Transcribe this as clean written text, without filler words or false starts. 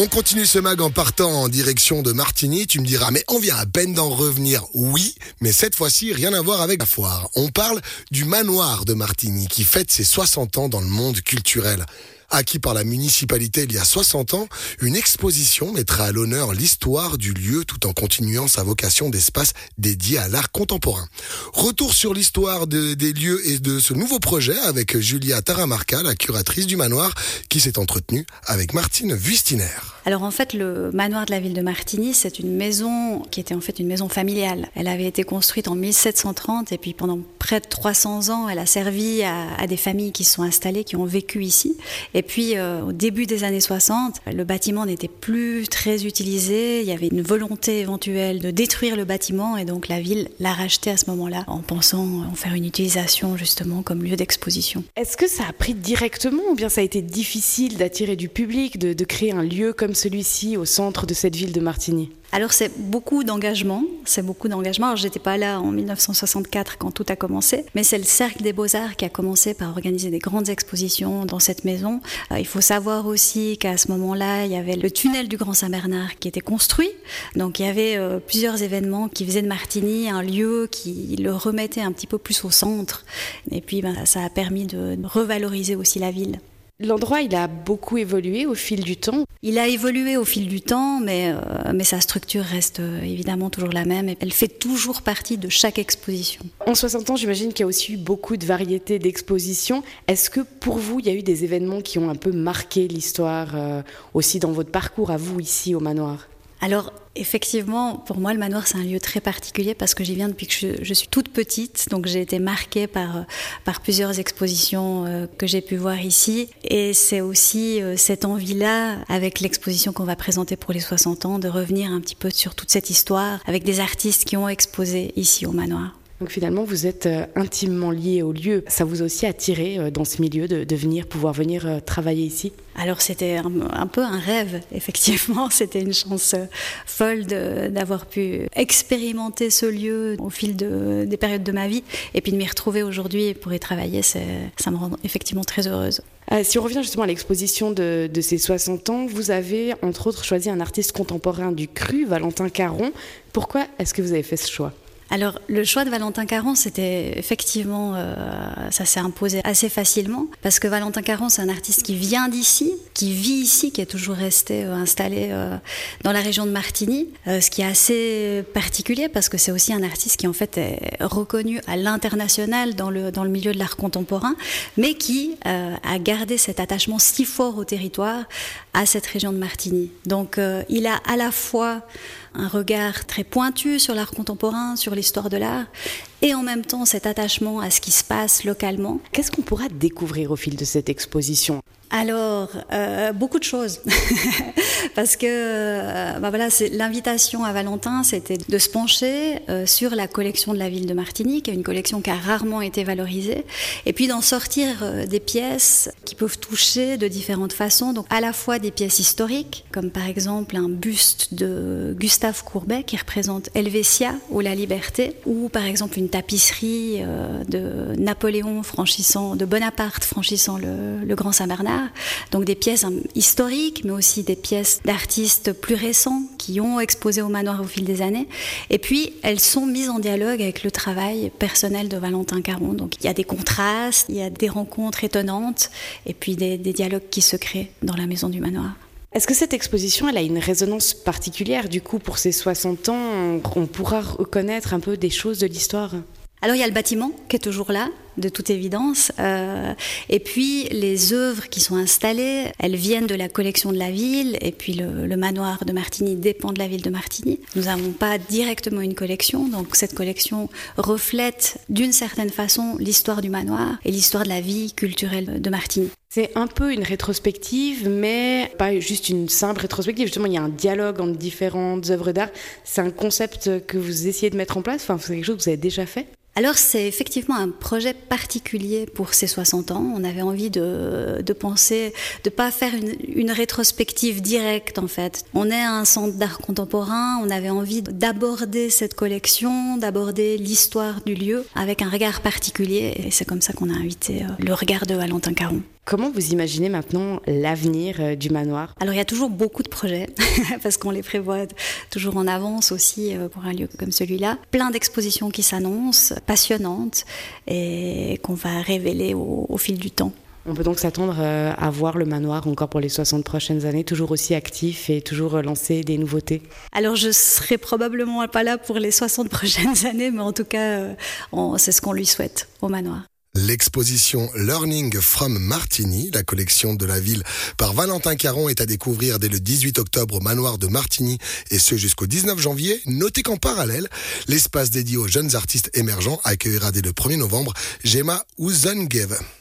On continue ce mag en partant en direction de Martigny. Tu me diras, mais on vient à peine d'en revenir. Oui, mais cette fois-ci, rien à voir avec la foire. On parle du manoir de Martigny qui fête ses 60 ans dans le monde culturel. Acquis par la municipalité il y a 60 ans, une exposition mettra à l'honneur l'histoire du lieu tout en continuant sa vocation d'espace dédié à l'art contemporain. Retour sur l'histoire des lieux et de ce nouveau projet avec Julia Taramarca, la curatrice du manoir, qui s'est entretenue avec Martine Wüstiner. Alors en fait, le manoir de la ville de Martigny, c'est une maison qui était en fait une maison familiale. Elle avait été construite en 1730 et puis pendant près de 300 ans, elle a servi à des familles qui se sont installées, qui ont vécu ici. Et puis au début des années 60, le bâtiment n'était plus très utilisé. Il y avait une volonté éventuelle de détruire le bâtiment et donc la ville l'a racheté à ce moment-là en pensant en faire une utilisation justement comme lieu d'exposition. Est-ce que ça a pris directement ou bien ça a été difficile d'attirer du public, de créer un lieu comme celui-ci au centre de cette ville de Martigny ? Alors c'est beaucoup d'engagement. Alors j'étais pas là en 1964 quand tout a commencé, mais c'est le Cercle des Beaux-Arts qui a commencé par organiser des grandes expositions dans cette maison. Il faut savoir aussi qu'à ce moment-là, il y avait le tunnel du Grand Saint-Bernard qui était construit. Donc il y avait plusieurs événements qui faisaient de Martigny un lieu qui le remettait un petit peu plus au centre. Et puis ça a permis de revaloriser aussi la ville. L'endroit, il a beaucoup évolué au fil du temps. Il a évolué au fil du temps, mais sa structure reste évidemment toujours la même. Et elle fait toujours partie de chaque exposition. En 60 ans, j'imagine qu'il y a aussi eu beaucoup de variétés d'expositions. Est-ce que pour vous, il y a eu des événements qui ont un peu marqué l'histoire aussi dans votre parcours à vous ici au manoir ? Alors, effectivement, pour moi, le manoir, c'est un lieu très particulier parce que j'y viens depuis que je suis toute petite. Donc, j'ai été marquée par plusieurs expositions que j'ai pu voir ici. Et c'est aussi cette envie-là, avec l'exposition qu'on va présenter pour les 60 ans, de revenir un petit peu sur toute cette histoire avec des artistes qui ont exposé ici au manoir. Donc finalement, vous êtes intimement lié au lieu. Ça vous a aussi attiré dans ce milieu de pouvoir venir travailler ici ? Alors c'était un peu un rêve, effectivement. C'était une chance folle d'avoir pu expérimenter ce lieu au fil des périodes de ma vie. Et puis de m'y retrouver aujourd'hui pour y travailler, ça me rend effectivement très heureuse. Si on revient justement à l'exposition de ces 60 ans, vous avez entre autres choisi un artiste contemporain du cru, Valentin Caron. Pourquoi est-ce que vous avez fait ce choix ? Alors, le choix de Valentin Caron, c'était effectivement, ça s'est imposé assez facilement, parce que Valentin Caron, c'est un artiste qui vient d'ici, qui vit ici, qui est toujours resté installé dans la région de Martigny, ce qui est assez particulier, parce que c'est aussi un artiste qui, en fait, est reconnu à l'international dans le milieu de l'art contemporain, mais qui a gardé cet attachement si fort au territoire, à cette région de Martigny. Donc, il a à la fois un regard très pointu sur l'art contemporain, sur l'histoire de l'art, et en même temps cet attachement à ce qui se passe localement. Qu'est-ce qu'on pourra découvrir au fil de cette exposition ? Alors, beaucoup de choses. Parce que c'est l'invitation à Valentin, c'était de se pencher sur la collection de la ville de Martigny, qui est une collection qui a rarement été valorisée, et puis d'en sortir des pièces qui peuvent toucher de différentes façons. Donc à la fois des pièces historiques, comme par exemple un buste de Gustave Courbet qui représente Helvetia ou la liberté, ou par exemple une tapisserie de de Bonaparte franchissant le Grand Saint-Bernard. Donc des pièces historiques, mais aussi des pièces d'artistes plus récents qui ont exposé au manoir au fil des années. Et puis, elles sont mises en dialogue avec le travail personnel de Valentin Caron. Donc il y a des contrastes, il y a des rencontres étonnantes, et puis des dialogues qui se créent dans la maison du manoir. Est-ce que cette exposition, elle a une résonance particulière du coup pour ces 60 ans ? On pourra reconnaître un peu des choses de l'histoire ? Alors il y a le bâtiment qui est toujours là, de toute évidence, et puis les œuvres qui sont installées, elles viennent de la collection de la ville, et puis le manoir de Martigny dépend de la ville de Martigny. Nous n'avons pas directement une collection, donc cette collection reflète d'une certaine façon l'histoire du manoir et l'histoire de la vie culturelle de Martigny. C'est un peu une rétrospective, mais pas juste une simple rétrospective. Justement, il y a un dialogue entre différentes œuvres d'art. C'est un concept que vous essayez de mettre en place, c'est quelque chose que vous avez déjà fait ? Alors c'est effectivement un projet particulier pour ces 60 ans. On avait envie de penser, de pas faire une rétrospective directe en fait. On est un centre d'art contemporain, on avait envie d'aborder cette collection, d'aborder l'histoire du lieu avec un regard particulier et c'est comme ça qu'on a invité le regard de Valentin Caron. Comment vous imaginez maintenant l'avenir du manoir ? Alors il y a toujours beaucoup de projets, parce qu'on les prévoit toujours en avance aussi pour un lieu comme celui-là. Plein d'expositions qui s'annoncent, passionnantes, et qu'on va révéler au fil du temps. On peut donc s'attendre à voir le manoir encore pour les 60 prochaines années, toujours aussi actif et toujours lancer des nouveautés. Alors je serai probablement pas là pour les 60 prochaines années, mais en tout cas, c'est ce qu'on lui souhaite au manoir. L'exposition Learning from Martigny, la collection de la ville par Valentin Caron, est à découvrir dès le 18 octobre au manoir de Martigny et ce jusqu'au 19 janvier. Notez qu'en parallèle, l'espace dédié aux jeunes artistes émergents accueillera dès le 1er novembre Gemma Ouzengeve.